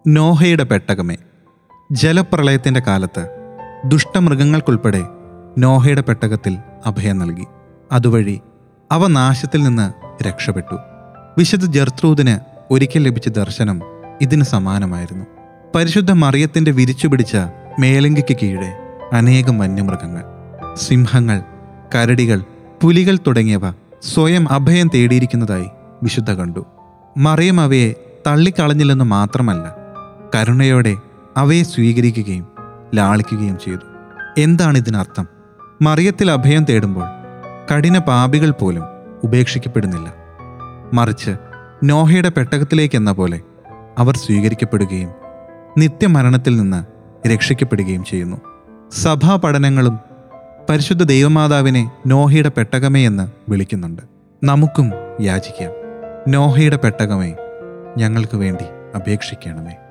നോഹയുടെ പെട്ടകമേ. ജലപ്രളയത്തിൻ്റെ കാലത്ത് ദുഷ്ടമൃഗങ്ങൾക്കുൾപ്പെടെ നോഹയുടെ പെട്ടകത്തിൽ അഭയം നൽകി. അതുവഴി അവ നാശത്തിൽ നിന്ന് രക്ഷപ്പെട്ടു. വിശുദ്ധ ജർത്രൂദിന് ഒരിക്കൽ ലഭിച്ച ദർശനം ഇതിന് സമാനമായിരുന്നു. പരിശുദ്ധ മറിയത്തിൻ്റെ വിരിച്ചുപിടിച്ച മേലങ്കിക്ക് കീഴെ അനേകം വന്യമൃഗങ്ങൾ, സിംഹങ്ങൾ, കരടികൾ, പുലികൾ തുടങ്ങിയവ സ്വയം അഭയം തേടിയിരിക്കുന്നതായി വിശുദ്ധ കണ്ടു. മറിയം അവയെ തള്ളിക്കളഞ്ഞില്ലെന്ന് മാത്രമല്ല, കരുണയോടെ അവയെ സ്വീകരിക്കുകയും ലാളിക്കുകയും ചെയ്തു. എന്താണ് ഇതിനർത്ഥം? മറിയത്തിൽ അഭയം തേടുമ്പോൾ കഠിന പാപികൾ പോലും ഉപേക്ഷിക്കപ്പെടുന്നില്ല. മറിച്ച് നോഹയുടെ പെട്ടകത്തിലേക്കെന്ന പോലെ അവർ സ്വീകരിക്കപ്പെടുകയും നിത്യമരണത്തിൽ നിന്ന് രക്ഷിക്കപ്പെടുകയും ചെയ്യുന്നു. സഭാ പഠനങ്ങളും പരിശുദ്ധ ദൈവമാതാവിനെ നോഹയുടെ പെട്ടകമേ എന്ന് വിളിക്കുന്നുണ്ട്. നമുക്കും യാചിക്കാം. നോഹയുടെ പെട്ടകമേ, ഞങ്ങൾക്ക് വേണ്ടി അപേക്ഷിക്കണമേ.